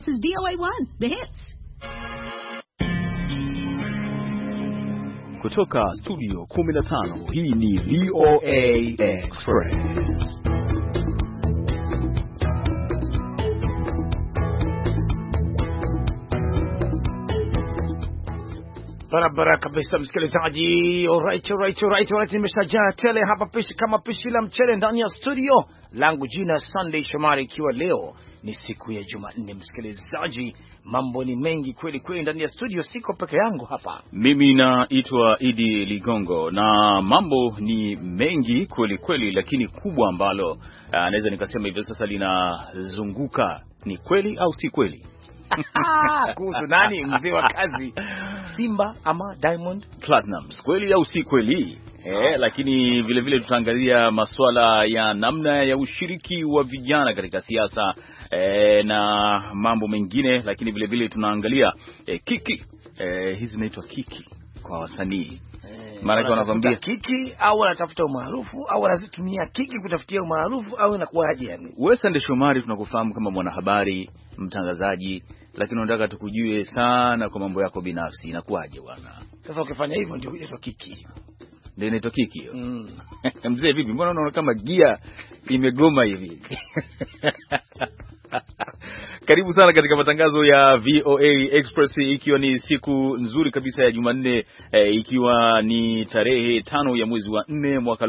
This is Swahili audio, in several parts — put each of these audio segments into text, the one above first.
This is VOA1, The Hits. Kutoka studio 15, hii ni VOA Express. Barabara kabisa msikilizaji. Alright, nimeshajaa tele hapa pishi kama pishi la mchele ndani ya studio langu. Jina Sunday Shomari, ikiwa leo ni siku ya Jumanne. Msikilizaji, mambo ni mengi kweli kweli ndani ya studio, siko peke yangu hapa. Mimi naitwa Idi Ligongo na mambo ni mengi kweli kweli, lakini kubwa ambalo naweza nikasema hivi sasa linazunguka ni kweli au si kweli. Kuhusu nani? Mzee wa kazi, Simba ama Diamond Platnumz, kweli au si kweli? Lakini vile vile tutaangalia masuala ya namna ya ushiriki wa vijana katika siasa na mambo mengine, lakini vile vile tunaangalia kiki. Hizi zinaitwa kiki kwa wasanii. Maana wanakuambia kiki au wanatafuta umaarufu au wanazitumia kiki kutafutia umaarufu au inakuwaje yani? Wewe Sunday Shomari tunakufahamu kama mwanahabari, mtangazaji, lakini unataka tukujue sana kwa mambo yako binafsi. Inakuwaje bwana? Sasa ukifanya hivyo ndio inaitwa kiki. Ndio inaitwa kiki hiyo. Mzee vipi? Mbona unaona kama gia imegoma hivi? Karibu sana katika matangazo ya VOA Express, ikiwa ni siku nzuri kabisa ya Jumanne, ikiwa ni tarehe 5 ya mwezi wa 4 mwaka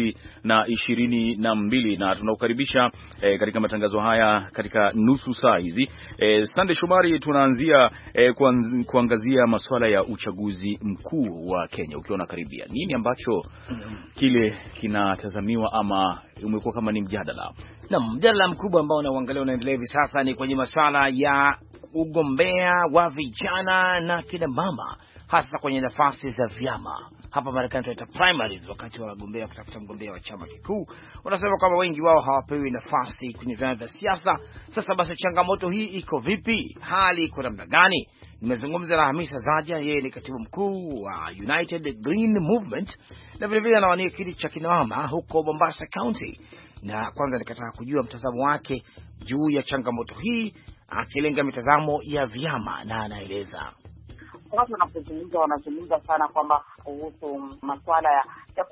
2022, na tunakukaribisha katika matangazo haya katika nusu saa hizi. Sunday Shomari, tunaanzia kuangazia masuala ya uchaguzi mkuu wa Kenya ukiwa unakaribia. Nini ambacho kile kinatazamiwa ama umekuwa kama ni mjadala? Na mjadala mkubwa ambao unaangalia unaendelea hivi sasa ni kwenye masuala ya ugombea wa vijana na kina mama, hasa kwenye nafasi za vyama. Hapa Marekani tunaita primaries, wakati wa wagombea kutafuta mgombea wa chama kikuu. Wanasema kwamba wengi wao hawapewi nafasi kwenye vyama vya siasa. Sasa basi, changamoto hii iko vipi? Hali iko namna gani? Nimezungumza na Hamisa Zaja, yeye ni katibu mkuu wa United Green Movement na vile vile anawania kiti cha kina mama huko Mombasa County. Na kwanza nikataka kujua mtazamo wake juu ya changamoto hii, akilenga mitazamo ya vyama, na anaeleza. Watu wanazungumza sana kwamba kuhusu masuala ya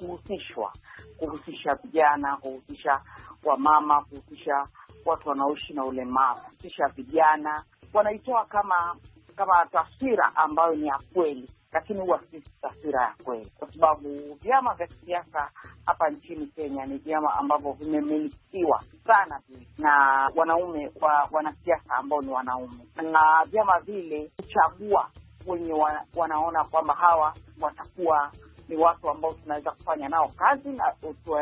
kuhusisha vijana, kuhusisha wamama, kuhusisha watu wanaoishi na ulemavu, kuhusisha vijana. Wanaitoa kama taswira ambayo ni ya kweli, lakini huwa si taswira ya kweli, kwa sababu vyama vya kisiasa hapa nchini Kenya ni vyama ambavyo vimemilikiwa sana na wanaume wanasiasa ambao ni wanaume, na vyama vile kuchagua wenye wanaona kwamba hawa watakuwa ni watu ambao tunaweza kufanya nao kazi na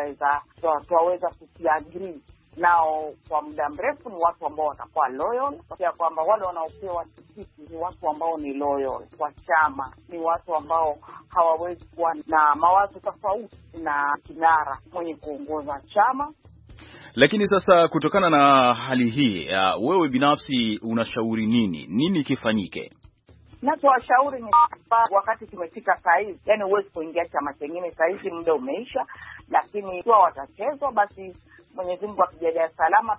tuwaweza kusiagiri nao kwa muda mrefu. Ni watu ambao watakuwa loyal, kwa kwamba wale wanaopewa tikiti ni watu ambao ni loyal kwa chama, ni watu ambao hawawezi kuwa na mawazo tofauti na kinara mwenye kuongoza chama. Lakini sasa kutokana na hali hii, wewe binafsi unashauri nini kifanyike? Nachowashauri ni wakati tumefika saa hizi, yani huwezi kuingia chama chengine saa hizi, muda umeisha. Lakini ikiwa watachezwa, basi Mwenyezi Mungu akijalia salama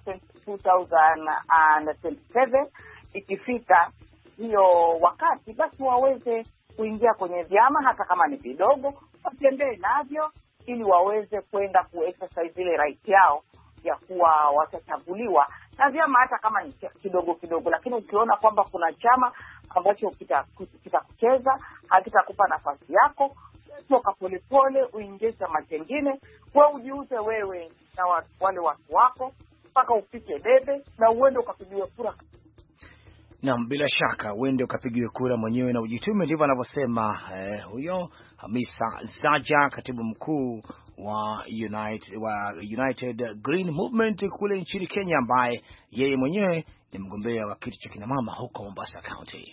2027 ikifika hiyo wakati, basi waweze kuingia kwenye vyama, hata kama ni vidogo, watembee navyo ili waweze kwenda kuexercise ile right yao ya kuwa watachaguliwa na vyama, hata kama ni kidogo kidogo. Lakini ukiona kwamba kuna chama ambacho kitakucheza, hakitakupa nafasi yako, toka polepole uingie chama kingine, wewe ujiuze wewe na wale watu wako mpaka ufike debe na uende ukapigiwe kura. Naam, bila shaka uende ukapigiwe kura mwenyewe na ujitume, ndivyo anavyosema huyo Hamisa Zaja, katibu mkuu wa United Green Movement kule nchini Kenya, ambaye yeye mwenyewe ni mgombea wa kiti cha kina mama huko Mombasa County.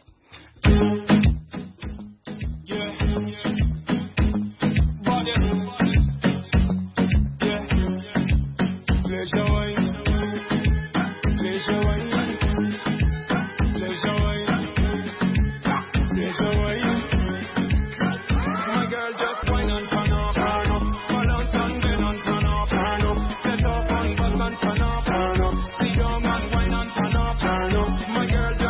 My girl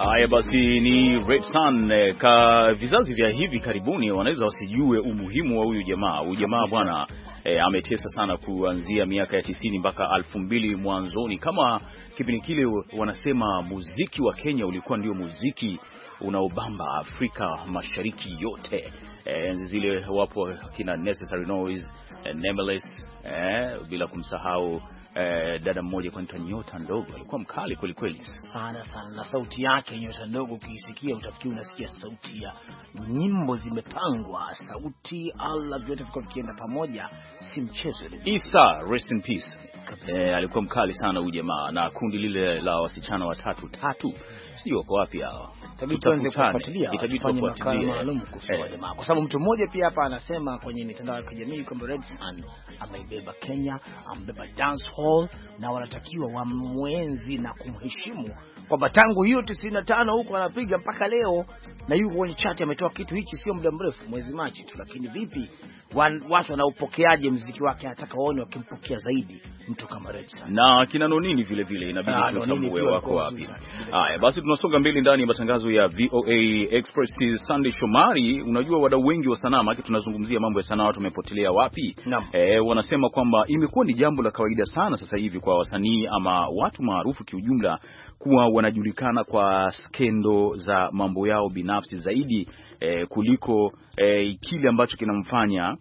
Haya basi, ni Red Sun. Ka vizazi vya hivi karibuni wanaweza wasijue umuhimu wa huyu jamaa. Huyu jamaa bwana ametesa sana kuanzia miaka ya 90 mpaka 2000 mwanzoni. Kama kipindi kile wanasema muziki wa Kenya ulikuwa ndio muziki unaobamba Afrika Mashariki yote. Enzi zile wapo kina Necessary Noise, Nameless, bila kumsahau dada mmoja kwa Nyota Ndogo, alikuwa mkali kweli kweli sana, na sauti yake Nyota Ndogo ukisikia utafikiri unasikia sauti ya nyimbo zimepangwa, sauti Allah vyote viko vikienda pamoja, si mchezo ile. Isa, rest in peace. Alikuwa mkali sana huyu jamaa, na kundi lile la wasichana watatu sio wako wapi hao. Tuanze kufuatilia, itafanya makala maalum kuhusu jamaa, kwa sababu mtu mmoja pia hapa anasema kwenye mitandao ya kijamii kwamba Red Sun ameibeba Kenya, ambeba dance hall, na wanatakiwa wamwenzi na kumheshimu kwamba tangu hiyo 95 huko anapiga mpaka leo, na yuko kwenye chat ametoa kitu hiki sio muda mrefu, mwezi Machi tu. Lakini vipi watu wanaupokeaje muziki wake? Anataka waone wakimpokea zaidi mtu kama Red Sun. Na kina Nonini vile vile inabidi tutambue wako wapi. Haya basi, tunasonga mbele ndani ya matangazo ya VOA Express. Sunday Shomari, unajua wadau wengi wa sanaa, maana tunazungumzia mambo ya sanaa, watu wamepotelea wapi? Wanasema kwamba imekuwa ni jambo la kawaida sana sasa hivi kwa wasanii ama watu maarufu kiujumla kuwa wanajulikana kwa skendo za mambo yao binafsi zaidi kuliko kile ambacho kinamfanya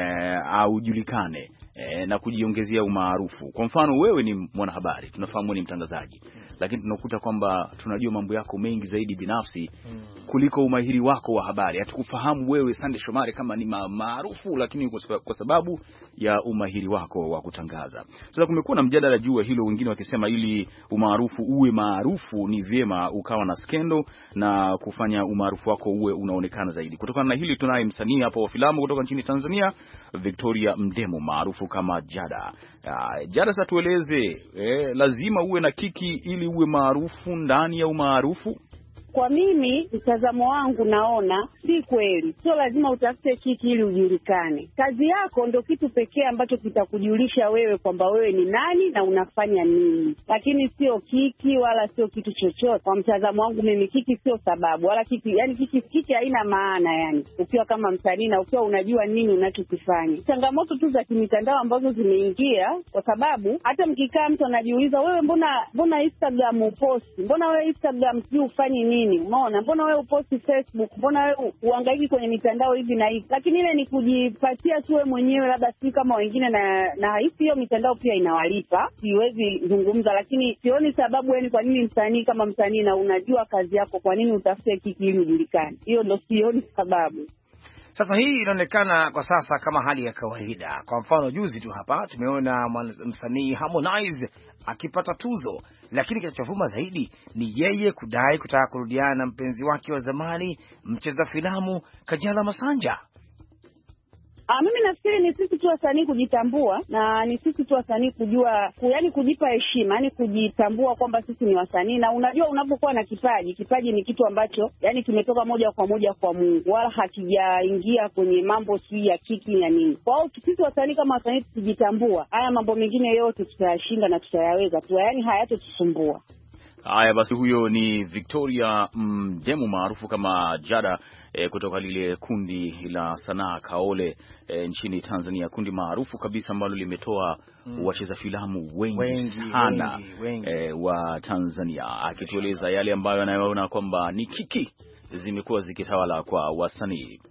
aujulikane na kujiongezea umaarufu. Kwa mfano, wewe ni mwanahabari, tunafahamu ni mtangazaji, lakini tunakuta kwamba tunajua mambo yako mengi zaidi binafsi kuliko umahiri wako wa habari. Hatukufahamu wewe Sunday Shomari kama ni maarufu, lakini kwa sababu ya umahiri wako wa kutangaza. Sasa kumekuwa na mjadala juu ya hilo, wengine wakisema ili umaarufu uwe maarufu ni vyema ukawa na skendo na kufanya umaarufu wako uwe unaonekana zaidi. Kutokana na hili tunaye msanii hapo wa filamu kutoka nchini Tanzania, Victoria Mdemo maarufu kama Jada. Jada, sasa tueleze, lazima uwe na kiki ili uwe maarufu ndani ya umaarufu? Kwa mimi mtazamo wangu naona si kweli. Sio lazima utafute kiki ili ujulikane. Kazi yako ndio kitu pekee ambacho kitakujulisha wewe kwamba wewe ni nani na unafanya nini, lakini sio kiki wala sio kitu chochote. Kwa mtazamo wangu mimi, kiki sio sababu wala kiki, yani kiki haina maana. Yani ukiwa kama msanii na ukiwa unajua nini unachokifanya. Changamoto tu za kimitandao ambazo zimeingia, kwa sababu hata mkikaa mtu anajiuliza wewe mbona Instagram uposti, mbona wewe Instagram sijui ufanye nini, umeona, mbona wewe uposti Facebook, mbona wewe uhangaiki kwenye mitandao hivi na hivi. Lakini ile ni kujipatia tu wewe mwenyewe, labda si kama wengine, na hiyo mitandao pia inawalipa, siwezi zungumza, lakini sioni sababu yani kwa nini msanii kama msanii na unajua kazi yako, kwa nini utafute kiki ili ujulikane? Hiyo ndio sioni sababu. Sasa hii inaonekana kwa sasa kama hali ya kawaida. Kwa mfano, juzi tu hapa tumeona msanii Harmonize akipata tuzo, lakini kinachovuma zaidi ni yeye kudai kutaka kurudiana na mpenzi wake wa zamani, mcheza filamu Kajala Masanja. Mimi nafikiri ni sisi tu wasanii kujitambua, na ni sisi tu wasanii kujua, yani kujipa heshima, yani kujitambua kwamba sisi ni wasanii. Na unajua unapokuwa na kipaji ni kitu ambacho yani kimetoka moja kwa moja kwa Mungu, wala hakijaingia kwenye mambo si ya kiki ya nini. Kwa hiyo sisi wasanii kama wasanii tukijitambua, haya mambo mengine yote tutayashinda na tutayaweza tu, yani hayatotusumbua. Haya basi, huyo ni Victoria Mdemo maarufu kama Jada kutoka lile kundi la sanaa Kaole nchini Tanzania, kundi maarufu kabisa ambalo limetoa wacheza filamu wengi sana wa Tanzania, akitueleza yale ambayo anayoona kwamba ni kiki zimekuwa zikitawala kwa wasanii.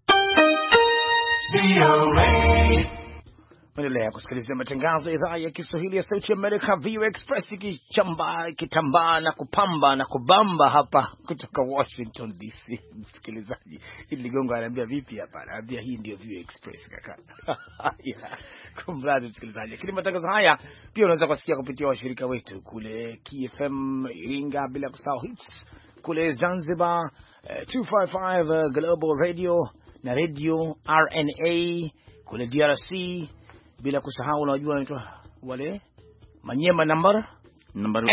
Endelea kusikiliza matangazo ya idhaa ya Kiswahili ya Sauti ya Amerika, VOA Express, kitambaa na kupamba na kubamba hapa kutoka Washington DC. Msikilizaji, ili Ligongo ananiambia vipi hapa? Ananiambia hii ndio VOA Express kaka. Kumradi msikilizaji. Lakini matangazo haya pia unaweza kusikia kupitia washirika wetu kule KFM Iringa, bila kusahau Hits kule Zanzibar, 255 Global Radio na Radio RNA kule DRC, bila kusahau unajua wanaitwa wale Manyema number number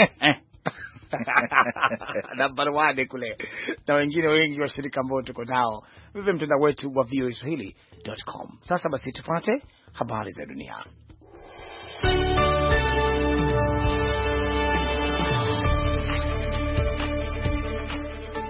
1 kule, na wengine wengi wa shirika ambao tuko nao vivyo mtandao wetu wa voaswahili.com. Sasa basi tupate habari za dunia.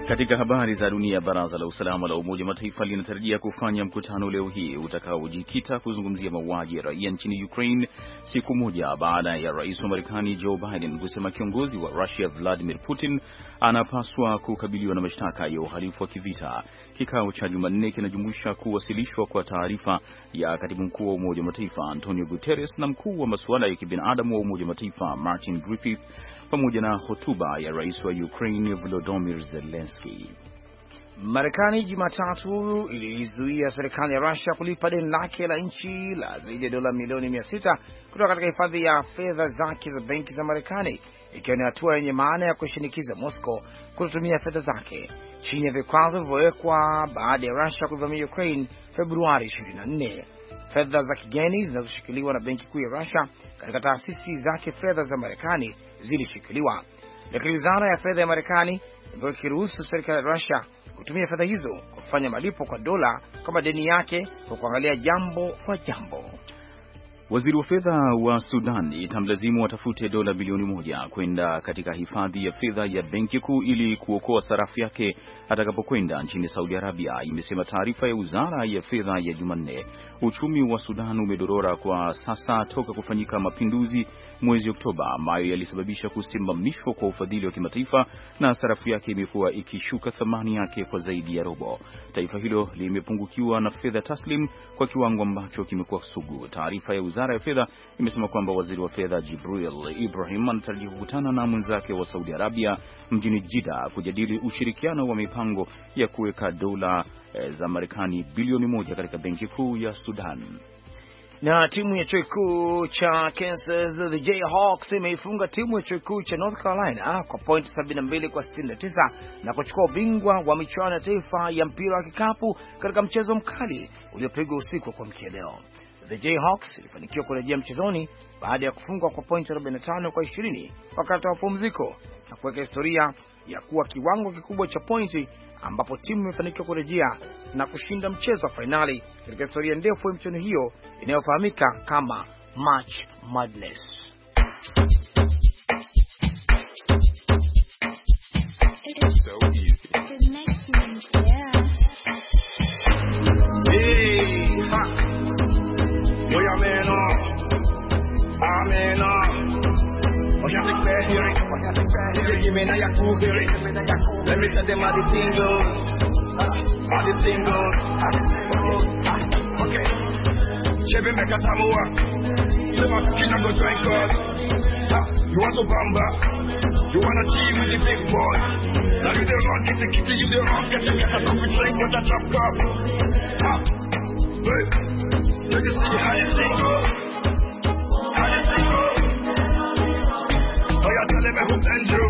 Katika habari za dunia, Baraza la Usalama la Umoja wa Mataifa linatarajia kufanya mkutano leo hii utakaojikita kuzungumzia mauaji ya raia nchini Ukraine, siku moja baada ya rais wa Marekani Joe Biden kusema kiongozi wa Russia Vladimir Putin anapaswa kukabiliwa na mashtaka ya uhalifu wa kivita. Kikao cha Jumanne kinajumuisha kuwasilishwa kwa taarifa ya katibu mkuu wa Umoja wa Mataifa Antonio Guterres na mkuu wa masuala ya kibinadamu wa Umoja wa Mataifa Martin Griffiths, pamoja na hotuba ya rais wa Ukraine Volodymyr Zelensky. Marekani Jumatatu ilizuia serikali ya Russia kulipa deni lake la nchi la zaidi ya dola milioni 600 kutoka katika hifadhi ya fedha zake za benki za Marekani, ikiwa ni hatua yenye maana ya kushinikiza Moscow kutumia fedha zake chini ya vikwazo vilivyowekwa baada ya Russia kuvamia Ukraine Februari 24. Fedha za kigeni zinazoshikiliwa na benki kuu ya Russia katika taasisi zake fedha za Marekani zilishikiliwa, lakini wizara ya fedha ya Marekani imekuwa ikiruhusu serikali ya Russia kutumia fedha hizo kufanya malipo kwa dola kama deni yake kwa kuangalia jambo kwa jambo. Waziri wa fedha wa Sudan itamlazimu watafute dola bilioni 1 kwenda katika hifadhi ya fedha ya benki kuu ili kuokoa sarafu yake atakapokwenda nchini Saudi Arabia, imesema taarifa ya wizara ya fedha ya Jumanne. Uchumi wa Sudan umedorora kwa sasa toka kufanyika mapinduzi mwezi Oktoba ambayo yalisababisha kusimamishwa kwa ufadhili wa kimataifa, na sarafu yake imekuwa ikishuka thamani yake kwa zaidi ya robo. Taifa hilo limepungukiwa na fedha taslim kwa kiwango ambacho kimekuwa sugu. Taarifa ya wizara ya fedha imesema kwamba waziri wa fedha Jibril Ibrahim anatarajiwa kukutana na mwenzake wa Saudi Arabia mjini Jeddah kujadili ushirikiano wa mipango ya kuweka dola za Marekani bilioni 1 katika benki kuu ya Sudan. Na timu ya chuo kikuu cha Kansas, the Jayhawks, imeifunga timu ya chuo kikuu cha North Carolina kwa point 72 kwa 69 na kuchukua ubingwa wa michuano ya taifa ya mpira wa kikapu katika mchezo mkali uliopigwa usiku wa kuamkia leo. The Jayhawks ilifanikiwa kurejea mchezoni baada ya kufungwa kwa point 45 kwa 20 wakati wa mapumziko na kuweka historia ya kuwa kiwango kikubwa cha pointi, ambapo timu imefanikiwa kurejea na kushinda mchezo wa finali katika historia ndefu ya michuano hiyo inayofahamika kama March Madness. Let me tell them how the thing goes. How the thing goes. Okay. Chevy make a samoa. You want to kill and go drink us. You want to bamba. You want to team with the big boy. Now you the wrong, get the kitty, you the wrong, get a coffee drink with a drop cup. Hey. Let me see how the thing goes. How the thing goes. Oh, you're telling me who's Andrew.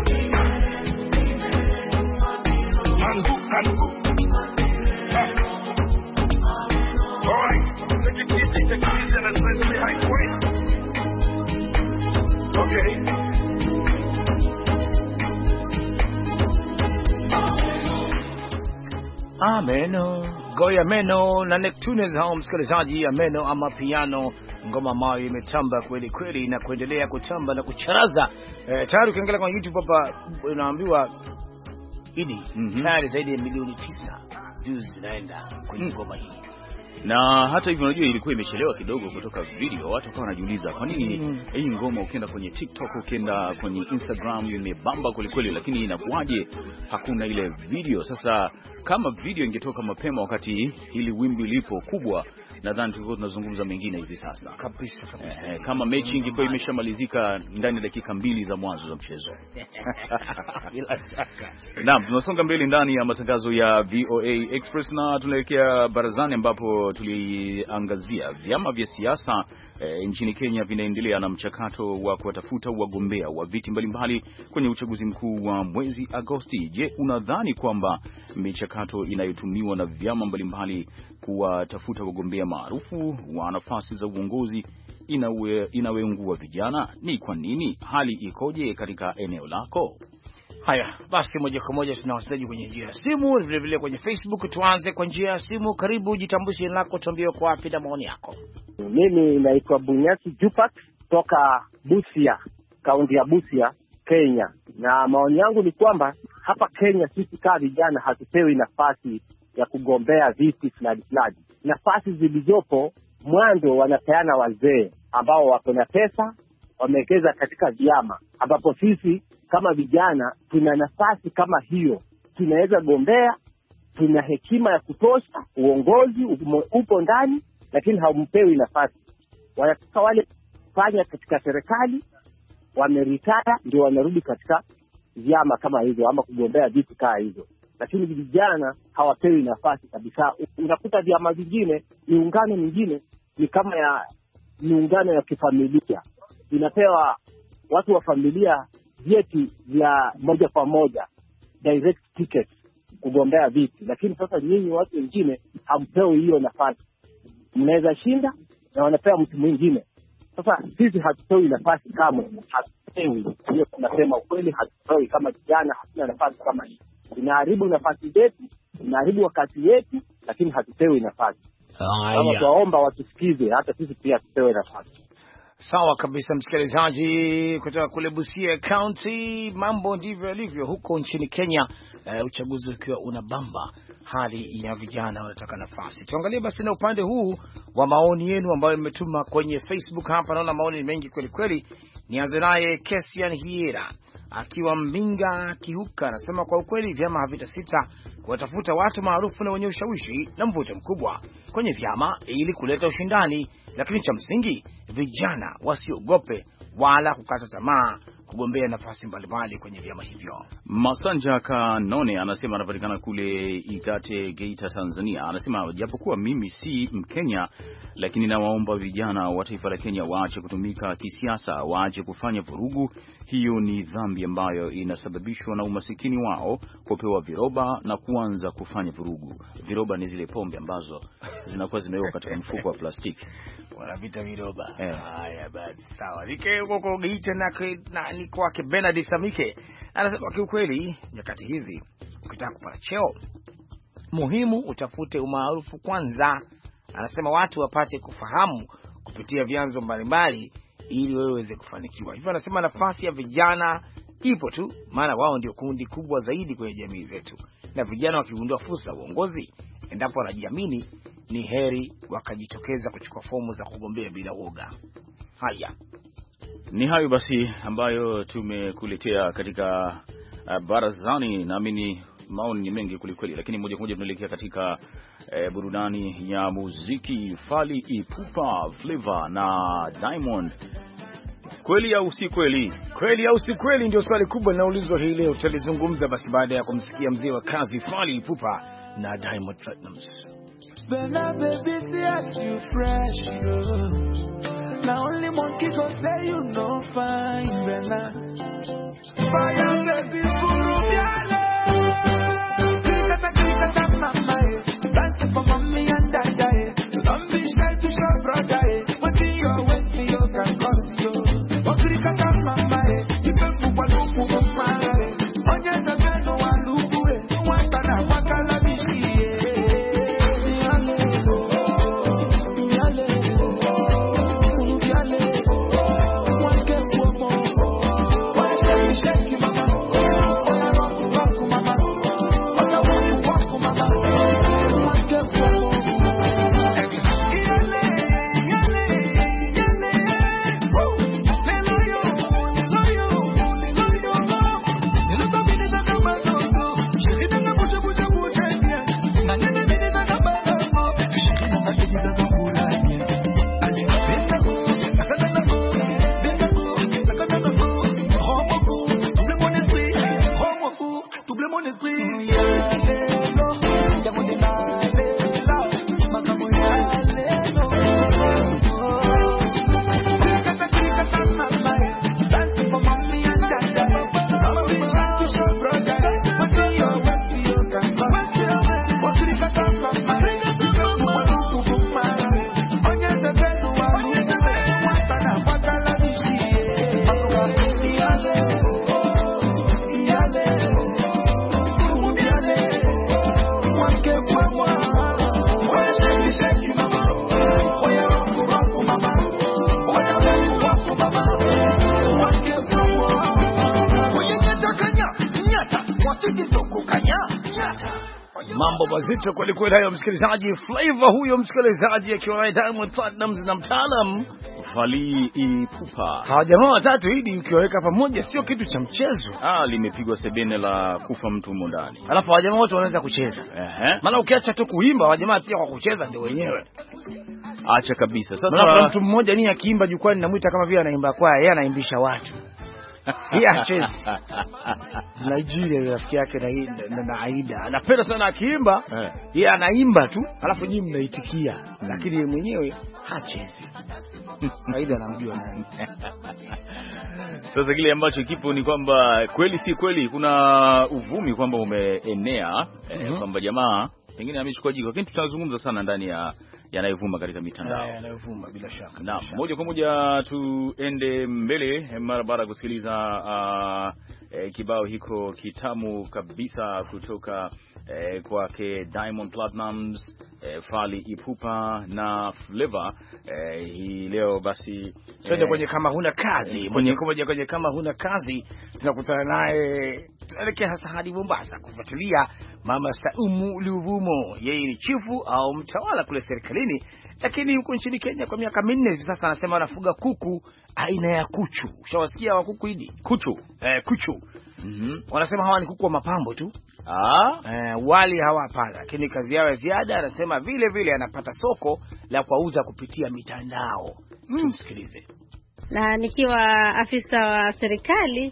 Ameno, Goya Meno na Neptunes hao msikilizaji. Ameno ama piano, ngoma ambayo imetamba kweli kweli na kuendelea kutamba na kucharaza. Tayari ukiangalia kwa YouTube hapa unaambiwa Idi, tayari zaidi ya milioni 9 views zinaenda kwenye ngoma hii. Na hata hivyo unajua ilikuwa imechelewa kidogo kutoka video. Watu kwa wanajiuliza kwa nini hii ngoma ukienda kwenye TikTok, ukienda kwenye Instagram imebamba kweli, lakini inakuaje hakuna ile video? Sasa kama video ingetoka mapema wakati hili wimbi lipo kubwa, nadhani tulikuwa tunazungumza mengine hivi sasa. Kabisa. Kama mechi ingekuwa imeshamalizika ndani ya dakika 2 za mwanzo za mchezo. Bila shaka. Naam, tunasonga mbele ndani ya matangazo ya VOA Express na tunaelekea barazani, ambapo tuliangazia vyama vya siasa nchini Kenya vinaendelea na mchakato wa kuwatafuta wagombea wa viti mbalimbali kwenye uchaguzi mkuu wa mwezi Agosti. Je, unadhani kwamba michakato inayotumiwa na vyama mbalimbali kuwatafuta wagombea maarufu wa nafasi za uongozi inaweungua vijana? Ni kwa nini? Hali ikoje katika eneo lako? Haya, basi moja kwa moja tunawasiliana kwenye njia ya simu, vile vile kwenye Facebook. Tuanze kwa njia ya simu. Karibu, jitambulishe lako, tuambie kwa wapi na maoni yako. Mimi naitwa Bunyasi Jupak toka Busia, kaunti ya Busia, Kenya. Na maoni yangu ni kwamba hapa Kenya sisi kama vijana hatupewi nafasi ya kugombea viti fulani. Nafasi zilizopo mwanzo wanapeana wazee ambao wako na pesa, wamewekeza katika vyama, ambapo sisi kama vijana tuna nafasi kama hiyo, tunaweza gombea, tuna hekima ya kutosha, uongozi upo ndani, lakini haumpewi nafasi. Wanataka wale fanya katika serikali wameritaya ndio wanarudi katika vyama kama hizo ama kugombea viti kama hizo, lakini vijana hawapewi nafasi kabisa. Unakuta vyama vingine, miungano mingine ni kama ya miungano ya kifamilia, inapewa watu wa familia vyeti vya moja kwa moja, direct ticket kugombea viti. Lakini sasa nyinyi watu wengine hampewi hiyo nafasi, mnaweza shinda na wanapewa mtu mwingine. Sasa sisi hatupewi nafasi kama, hatupewi. Hiyo tunasema ukweli, hatupewi kama vijana, hatuna nafasi kama hii. Tunaharibu nafasi zetu, tunaharibu wakati wetu, lakini hatupewi nafasi. Kama tuwaomba watusikize, hata sisi pia tupewe nafasi. Sawa kabisa, msikilizaji kutoka kule Busia County. Mambo ndivyo yalivyo huko nchini Kenya, uchaguzi ukiwa unabamba, hali ya vijana wanataka nafasi. Tuangalie basi na upande huu wa maoni yenu ambayo mmetuma kwenye Facebook. Hapa naona maoni mengi kweli kweli. Nianze naye Kesian Hiera akiwa Mbinga Kihuka, anasema kwa ukweli vyama havitasita kuwatafuta watu maarufu na wenye ushawishi na mvuto mkubwa kwenye vyama ili kuleta ushindani, lakini cha msingi vijana wasiogope wala kukata tamaa kugombea nafasi mbalimbali kwenye vyama hivyo. Masanja Kanone anasema anapatikana kule Ikate, Geita, Tanzania. Anasema japokuwa mimi si Mkenya, lakini nawaomba vijana wa taifa la Kenya waache kutumika kisiasa, waache kufanya vurugu. Hiyo ni dhambi ambayo inasababishwa na umasikini wao, kupewa viroba na kuanza kufanya vurugu. Viroba ni zile pombe ambazo zinakuwa zimewekwa katika mfuko wa plastiki. Wanavita viroba. Haya basi, sawa. Nike huko Geita na ni kwake Bernard Samike. Anasema kiukweli nyakati hizi ukitaka kupata cheo muhimu utafute umaarufu kwanza. Anasema watu wapate kufahamu kupitia vyanzo mbalimbali ili wewe uweze kufanikiwa. Hivyo anasema nafasi ya vijana ipo tu, maana wao ndio kundi kubwa zaidi kwenye jamii zetu. Na vijana wakigundua fursa ya uongozi, endapo wanajiamini, ni heri wakajitokeza kuchukua fomu za kugombea bila woga. Haya. Ni hayo basi ambayo tumekuletea katika barazani. Naamini maoni ni mengi kulikweli, lakini moja kwa moja tunaelekea katika burudani ya muziki. Fally Ipupa, Flavor na Diamond. Kweli au si kweli? Kweli au si kweli ndio swali kubwa linaulizwa hii leo. Tutalizungumza basi baada ya kumsikia mzee wa kazi Fally Ipupa na Diamond Platnumz. Now only monkey go say you no fine, Bella. Fire baby, Furubiale. Kika mama, dance for mommy and dada. Don't be shy to show brother. What do you want me? You can cause you. What kika mama, you can move a look for mama. Onya na no one look away. Want na wakala bishi. One Mambo mazito kweli kweli hayo, msikilizaji. Flavor huyo msikilizaji, akiwa Diamond Platnumz na mtaalam Fally Ipupa. Hawa jamaa watatu hidi ukiwaweka pamoja sio kitu cha mchezo. Limepigwa sebene la kufa mtu humo ndani. Alafu hawa jamaa wote wanaweza kucheza. Maana ukiacha tu kuimba, hawa jamaa pia kwa kucheza ndio wenyewe. Acha kabisa. Sasa mtu mmoja ni akiimba jukwani namuita kama vile anaimba kwaya, yeye anaimbisha watu. Yeye acheze. Nigeria rafiki yake na Aida. Anapenda sana akiimba. Yeye anaimba tu, alafu nyinyi mnaitikia. Lakini yeye mwenyewe hachezi. Aida anamjua nani. Sasa kile ambacho kipo ni kwamba kweli si kweli, kuna uvumi kwamba umeenea kwamba jamaa pengine amechukua jiko, lakini tutazungumza sana ndani ya yanayovuma katika mitandao. Yanayovuma bila shaka. Na moja kwa moja tuende mbele mara baada kusikiliza kibao hiko kitamu kabisa kutoka kwake Diamond Platnumz, Fally Ipupa na Flavor. Hii leo basi twende kwenye kama huna kazi. Kwenye kama huna kazi tunakutana naye, tuelekea hasa hadi Mombasa kufuatilia Mama Saumu Luvumo. Yeye ni chifu au mtawala kule serikalini, lakini huko nchini Kenya kwa miaka 4 hivi sasa anasema anafuga kuku aina ya kuchu. Ushawasikia wa kuku hidi? Kuchu. Kuchu. Wanasema hawa ni kuku wa mapambo tu. Wali hawapana, lakini kazi yao ya ziada anasema vile vile anapata soko la kuuza kupitia mitandao. Msikilize. Na nikiwa afisa wa serikali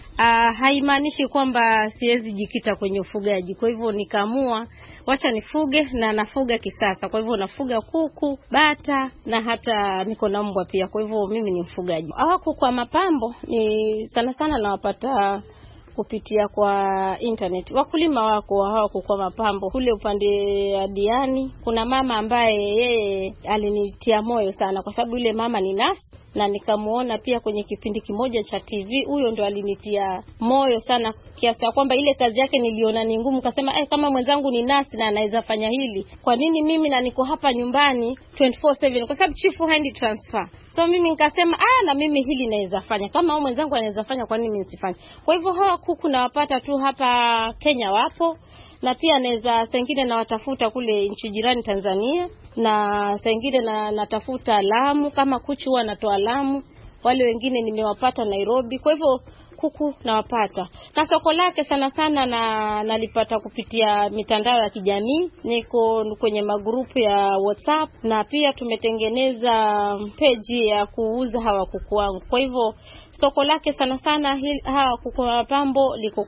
haimaanishi kwamba siwezi jikita kwenye ufugaji. Kwa hivyo nikaamua wacha nifuge, na nafuga kisasa. Kwa hivyo nafuga kuku, bata na hata niko na mbwa pia. Kwa hivyo mimi ni mfugaji. Kuku wa mapambo ni sana sana nawapata kupitia kwa internet. Wakulima wako hawako kwa mapambo kule upande ya Diani. Kuna mama ambaye yeye alinitia moyo sana, kwa sababu yule mama ni nurse na nikamuona pia kwenye kipindi kimoja cha TV. Huyo ndo alinitia moyo sana kiasi kwamba ile kazi yake niliona ni ngumu, kasema kama mwenzangu ni nurse na anaweza fanya hili, kwa nini mimi na niko hapa nyumbani 24/7, kwa sababu chifu haendi transfer. So mimi nikasema na mimi hili naweza fanya, kama mwenzangu anaweza fanya, kwa nini mimi nisifanye? Kwa hivyo hawa kuku nawapata tu hapa Kenya wapo, na pia naweza sengine na watafuta kule nchi jirani Tanzania, na sengine na natafuta Lamu, kama kuchu huwa natoa Lamu, wale wengine nimewapata Nairobi. Kwa hivyo kuku nawapata, na soko lake sana sana nalipata kupitia mitandao ya kijamii. Niko kwenye magrupu ya WhatsApp, na pia tumetengeneza page ya kuuza hawa kuku wangu. Kwa hivyo soko lake sana sana hawa kuku wa mapambo liko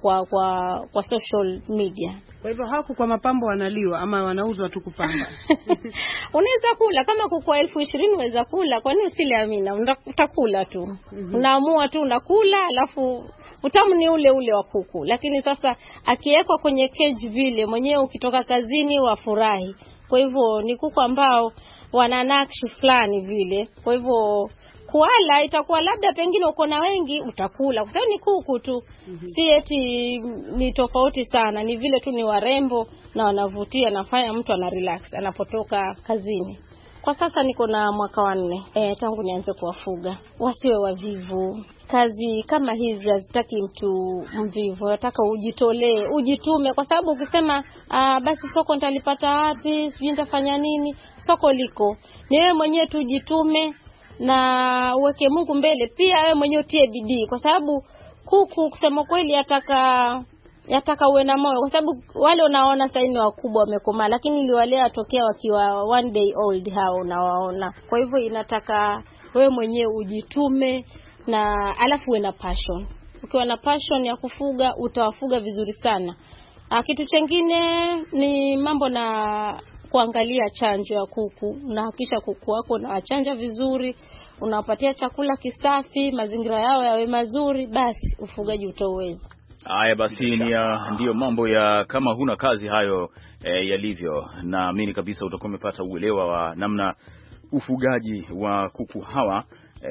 kwa social media. Kwa hivyo haku kwa mapambo wanaliwa ama wanauzwa tu kupamba? Unaweza kula kama kuku 20,000 unaweza kula, kwa nini usile Amina? Utakula tu. Unaamua tu unakula, alafu utamu ni ule ule wa kuku. Lakini sasa akiwekwa kwenye cage vile, mwenyewe ukitoka kazini wafurahi. Kwa hivyo ni kuku ambao wana nakshi fulani vile. Kwa hivyo kuala itakuwa labda pengine uko na wengi utakula, kwa sababu ni kuku tu. Si eti ni tofauti sana, ni vile tu ni warembo na wanavutia, nafanya mtu ana relax anapotoka kazini. Kwa sasa niko na mwaka wa 4 tangu nianze kuwafuga. Wasiwe wavivu. Kazi kama hizi hazitaki mtu mvivu, nataka ujitolee, ujitume, kwa sababu ukisema basi soko nitalipata wapi, sijui nitafanya nini, soko liko. Ni wewe mwenyewe tu ujitume na uweke Mungu mbele, pia wewe mwenyewe utie bidii, kwa sababu kuku kusema kweli yataka uwe na moyo, kwa sababu wale unaona sasa ni wakubwa wamekomaa, lakini iliwalea tokea wakiwa 1 day old hao unawaona. Kwa hivyo inataka wewe mwenyewe ujitume, na alafu uwe na passion. Ukiwa na passion ya kufuga utawafuga vizuri sana. Kitu kingine ni mambo na kuangalia chanjo ya kuku. Unahakisha kuku wako unawachanja vizuri, unawapatia chakula kisafi, mazingira yao yawe mazuri, basi ufugaji utaweza. Haya basi ndio mambo ya kama huna kazi hayo yalivyo. Naamini kabisa utakuwa umepata uelewa wa namna ufugaji wa kuku hawa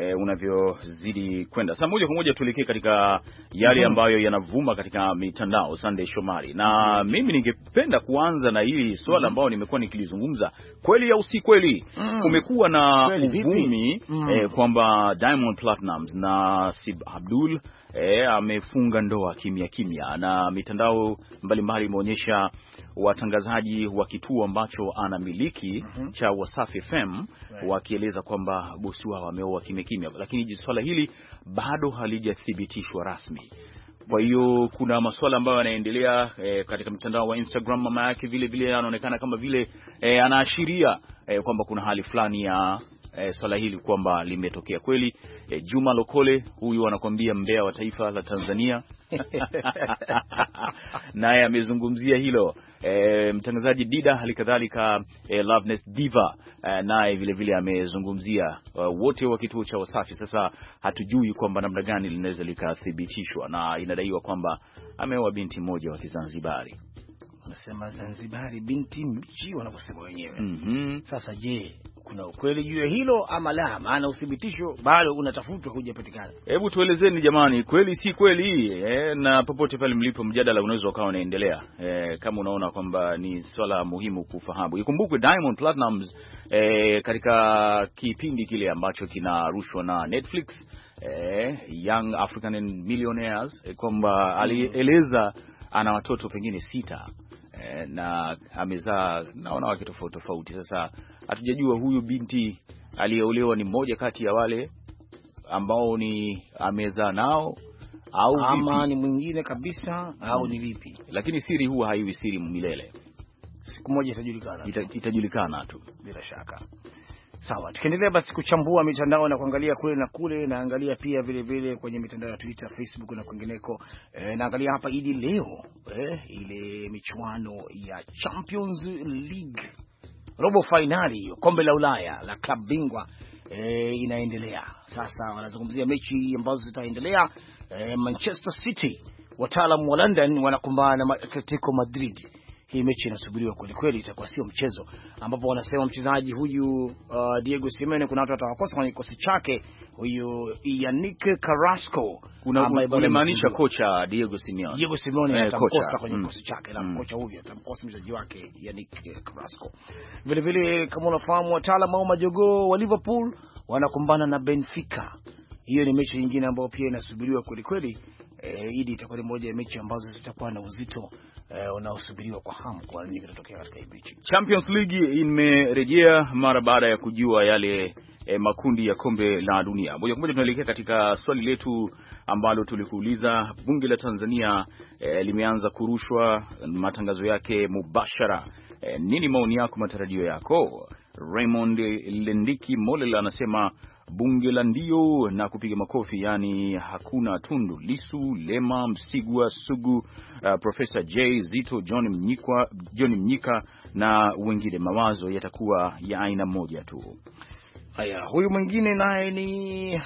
unavyozidi kwenda. Sasa moja kwa moja tuelekee katika yale ambayo yanavuma katika mitandao, Sunday Shomari. Na mimi ningependa kuanza na hili swala ambalo nimekuwa nikilizungumza, kweli au si kweli. Kumekuwa na uvumi kwamba Diamond Platnumz na Sib Abdul amefunga ndoa kimya kimya, na mitandao mbalimbali imeonyesha watangazaji wa kituo ambacho anamiliki cha Wasafi FM wakieleza kwamba bosi wao ameoa kimya kimya, lakini swala hili bado halijathibitishwa rasmi. Kwa hiyo kuna masuala ambayo yanaendelea katika mtandao wa Instagram. Mama yake vile vile anaonekana kama vile anaashiria kwamba kuna hali fulani ya swala hili kwamba limetokea kweli. Juma Lokole huyu anakuambia mbea wa taifa la Tanzania naye amezungumzia hilo. Mtangazaji Dida halikadhalika Loveness Diva naye vile vile amezungumzia, wote wa kituo cha Wasafi. Sasa hatujui kwamba namna gani linaweza likathibitishwa, na inadaiwa kwamba ameoa binti mmoja wa Kizanzibari. Unasema Zanzibari binti mbichi wanaposema wenyewe. Sasa je, kuna ukweli juu ya hilo ama la? Maana uthibitisho bado unatafutwa, hujapatikana. Hebu tuelezeni jamani, kweli si kweli? Na popote pale mlipo, mjadala unaweza ukawa unaendelea. Kama unaona kwamba ni swala muhimu kufahamu. Ikumbukwe Diamond Platnumz katika kipindi kile ambacho kinarushwa na Netflix, Young African Millionaires, kwamba alieleza ana watoto pengine 6 na amezaa naona wake tofauti tofauti. Sasa hatujajua huyu binti aliyeolewa ni mmoja kati ya wale ambao ni amezaa nao au ama ni mwingine kabisa au ni vipi, lakini siri huwa haiwi siri milele. Siku moja itajulikana, itajulikana tu bila shaka. Sawa, tukiendelea basi kuchambua mitandao na kuangalia kule na kule, na angalia pia vile vile kwenye mitandao ya Twitter, Facebook na kwingineko. Naangalia hapa Idi leo ile michuano ya Champions League robo finali, kombe la Ulaya la klabu bingwa inaendelea. Sasa wanazungumzia mechi ambazo zitaendelea. Manchester City, wataalamu wa London, wanakumbana na Atletico Madrid. Hii mechi inasubiriwa kweli kweli, itakuwa sio mchezo, ambapo wanasema mchezaji huyu Diego Simeone kuna watu watawakosa kwenye kikosi chake, huyu Yannick Carrasco. Unamaanisha kocha Diego Simeone? Diego Simeone atamkosa kwenye kikosi chake, na kocha huyu atamkosa mchezaji wake Yannick Carrasco. Vile vile kama unafahamu, wataalamu au majogoo wa Liverpool wanakumbana na Benfica. Hiyo ni mechi nyingine ambayo pia inasubiriwa kweli kweli. Hii itakuwa ni moja ya mechi ambazo zitakuwa na uzito unaosubiriwa kwa hamu kwa nini kitatokea katika hii mechi. Champions League imerejea mara baada ya kujua yale makundi ya kombe la dunia. Moja kwa moja tunaelekea katika swali letu ambalo tulikuuliza. Bunge la Tanzania limeanza kurushwa matangazo yake mubashara. Nini maoni yako, matarajio yako? Raymond Lendiki Molela anasema bunge la ndio na kupiga makofi, yani hakuna Tundu Lisu, Lema, Msigwa, Sugu, Professor J, Zito, John Mnyika na wengine. Mawazo yatakuwa ya aina moja tu. Haya, huyu mwingine naye ni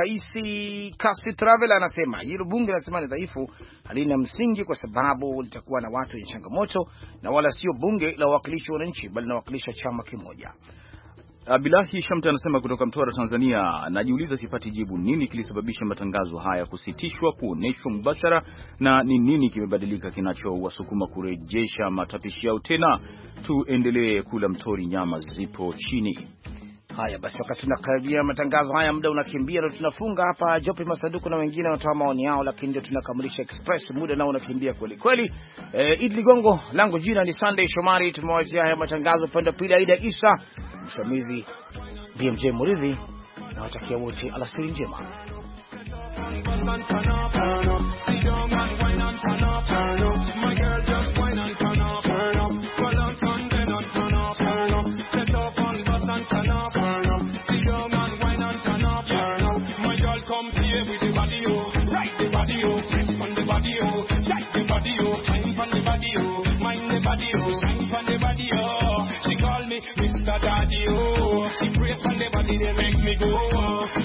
Kasi Travel anasema hilo bunge anasema ni dhaifu, halina msingi kwa sababu litakuwa na watu wenye changamoto na wala sio bunge la wawakilishi wa wananchi bali na wakilisha chama kimoja. Abilahi Shamte anasema kutoka Mtwara, Tanzania, najiuliza sipati jibu, nini kilisababisha matangazo haya kusitishwa kuoneshwa mbashara na ni nini kimebadilika kinachowasukuma kurejesha matapishi yao tena? Tuendelee kula mtori, nyama zipo chini. Haya basi, wakati tunakaribia matangazo haya, muda unakimbia, ndio tunafunga hapa. Jopi Masaduku na wengine wanatoa maoni yao, lakini ndio tunakamilisha Express, muda nao unakimbia kweli kweli. Idli Gongo langu jina ni Sunday Shomari, tumewajia haya matangazo pande pili Aida Isa, msimamizi BMJ Muridhi, na watakia wote alasiri njema. She call me Mr. Daddy, oh. She prays on the body, they make me go.